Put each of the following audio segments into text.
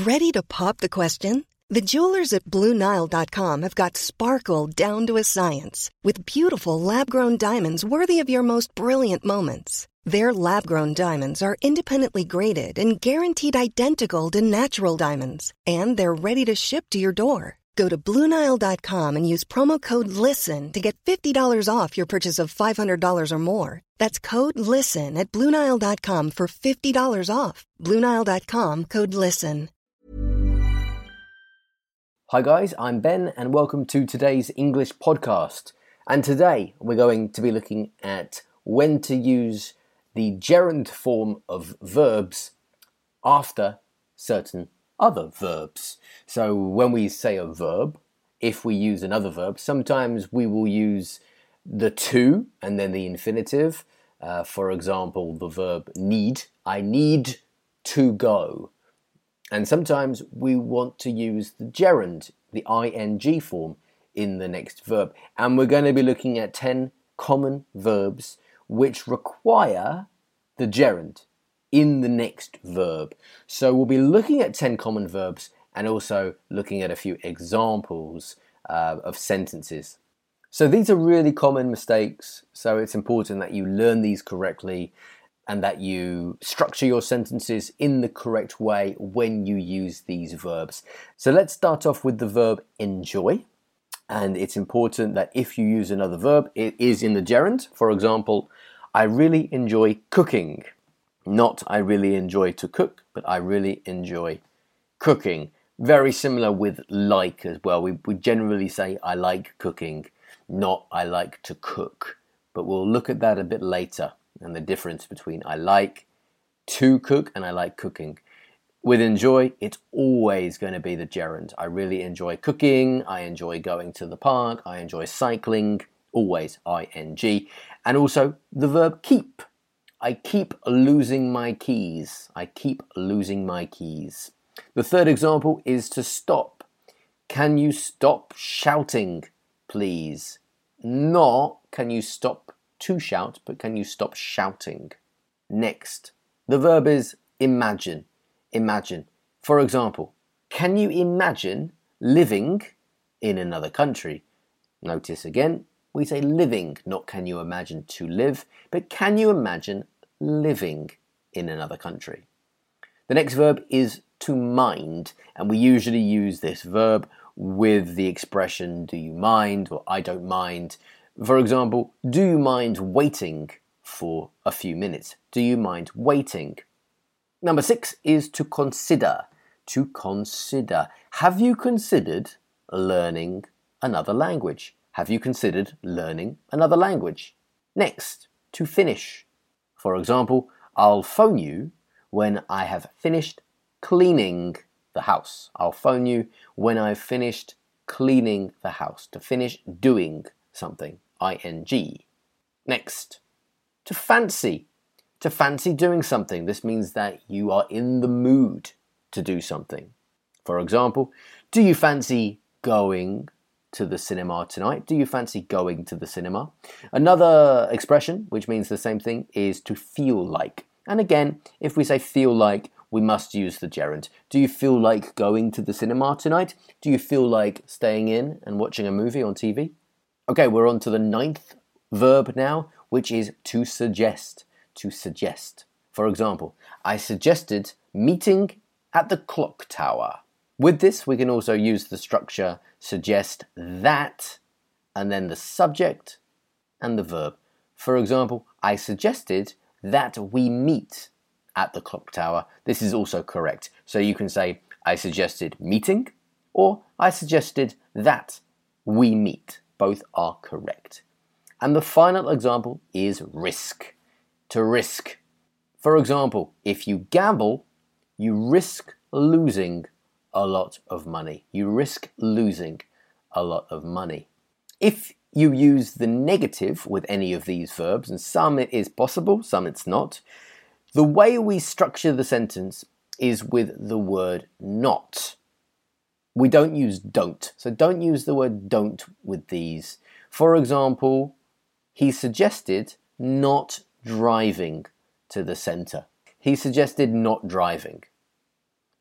Ready to pop the question? The jewelers at BlueNile.com have got sparkle down to a science with beautiful lab-grown diamonds worthy of your most brilliant moments. Their lab-grown diamonds are independently graded and guaranteed identical to natural diamonds, and they're ready to ship to your door. Go to BlueNile.com and use promo code LISTEN to get $50 off your purchase of $500 or more. That's code LISTEN at BlueNile.com for $50 off. BlueNile.com, code LISTEN. Hi guys, I'm Ben and welcome to today's English podcast. And today we're going to be looking at when to use the gerund form of verbs after certain other verbs. So when we say a verb, if we use another verb, sometimes we will use the to and then the infinitive. For example, the verb need. I need to go. And sometimes we want to use the gerund, the ing form, in the next verb. And we're going to be looking at 10 common verbs which require the gerund in the next verb. So we'll be looking at 10 common verbs and also looking at a few examples of sentences. So these are really common mistakes, so it's important that you learn these correctly and that you structure your sentences in the correct way when you use these verbs. So let's start off with the verb enjoy. And it's important that if you use another verb, it is in the gerund. For example, I really enjoy cooking. Not I really enjoy to cook, but I really enjoy cooking. Very similar with like as well. We generally say I like cooking, not I like to cook. But we'll look at that a bit later and the difference between I like to cook and I like cooking. With enjoy, it's always going to be the gerund. I really enjoy cooking, I enjoy going to the park, I enjoy cycling, always ing. And also the verb keep. I keep losing my keys. I keep losing my keys. The third example is to stop. Can you stop shouting, please? Not can you stop to shout, but can you stop shouting? Next, the verb is imagine. Imagine. For example, can you imagine living in another country? Notice again, we say living, not can you imagine to live, but can you imagine living in another country? The next verb is to mind, and we usually use this verb with the expression do you mind or I don't mind. For example, do you mind waiting for a few minutes? Do you mind waiting? Number 6 is to consider. To consider. Have you considered learning another language? Have you considered learning another language? Next, to finish. For example, I'll phone you when I have finished cleaning the house. I'll phone you when I've finished cleaning the house. To finish doing something, ing. Next, to fancy. To fancy doing something. This means that you are in the mood to do something. For example, do you fancy going to the cinema tonight? Do you fancy going to the cinema? Another expression, which means the same thing, is to feel like. And again, if we say feel like, we must use the gerund. Do you feel like going to the cinema tonight? Do you feel like staying in and watching a movie on TV? Okay, we're on to the 9th verb now, which is to suggest. To suggest. For example, I suggested meeting at the clock tower. With this, we can also use the structure suggest that, and then the subject and the verb. For example, I suggested that we meet at the clock tower. This is also correct. So you can say, I suggested meeting, or I suggested that we meet. Both are correct. And the final example is risk. To risk. For example, if you gamble, you risk losing a lot of money. You risk losing a lot of money. If you use the negative with any of these verbs, and some it is possible, some it's not, the way we structure the sentence is with the word not. We don't use don't. So don't use the word don't with these. For example, he suggested not driving to the centre. He suggested not driving.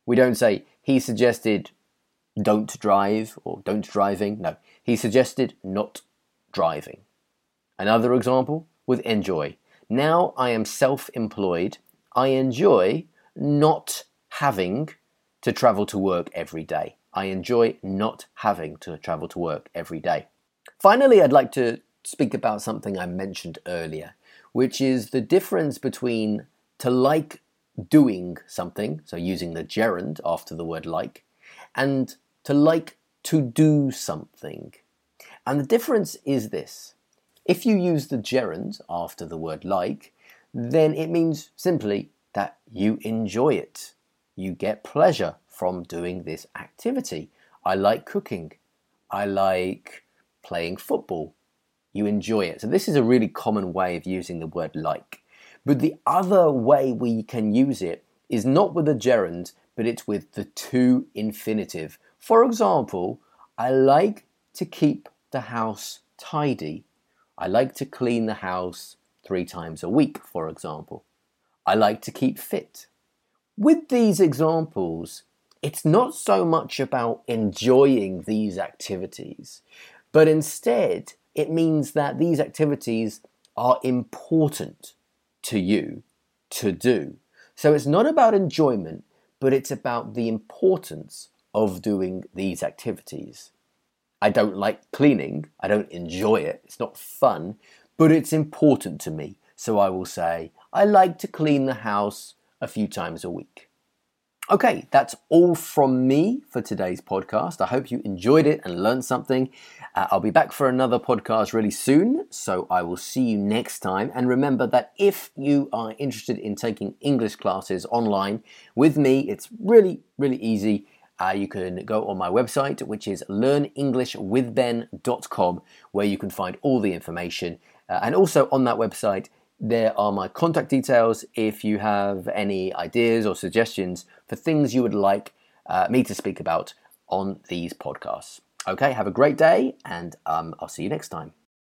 We don't say, he suggested don't drive or don't driving. No, he suggested not driving. Another example with enjoy. Now I am self-employed. I enjoy not having to travel to work every day. I enjoy not having to travel to work every day. Finally, I'd like to speak about something I mentioned earlier, which is the difference between to like doing something, so using the gerund after the word like, and to like to do something. And the difference is this. If you use the gerund after the word like, then it means simply that you enjoy it. You get pleasure from doing this activity. I like cooking. I like playing football. You enjoy it. So this is a really common way of using the word like. But the other way we can use it is not with the gerund, but it's with the to infinitive. For example, I like to keep the house tidy. I like to clean the house 3 times a week, for example. I like to keep fit. With these examples, it's not so much about enjoying these activities, but instead it means that these activities are important to you to do. So it's not about enjoyment, but it's about the importance of doing these activities. I don't like cleaning. I don't enjoy it. It's not fun, but it's important to me. So I will say, I like to clean the house a few times a week. Okay, that's all from me for today's podcast. I hope you enjoyed it and learned something. I'll be back for another podcast really soon, so I will see you next time. And remember that if you are interested in taking English classes online with me, it's really, really easy. You can go on my website, which is learnenglishwithben.com, where you can find all the information. And also on that website, there are my contact details if you have any ideas or suggestions for things you would like me to speak about on these podcasts. Okay, have a great day, and I'll see you next time.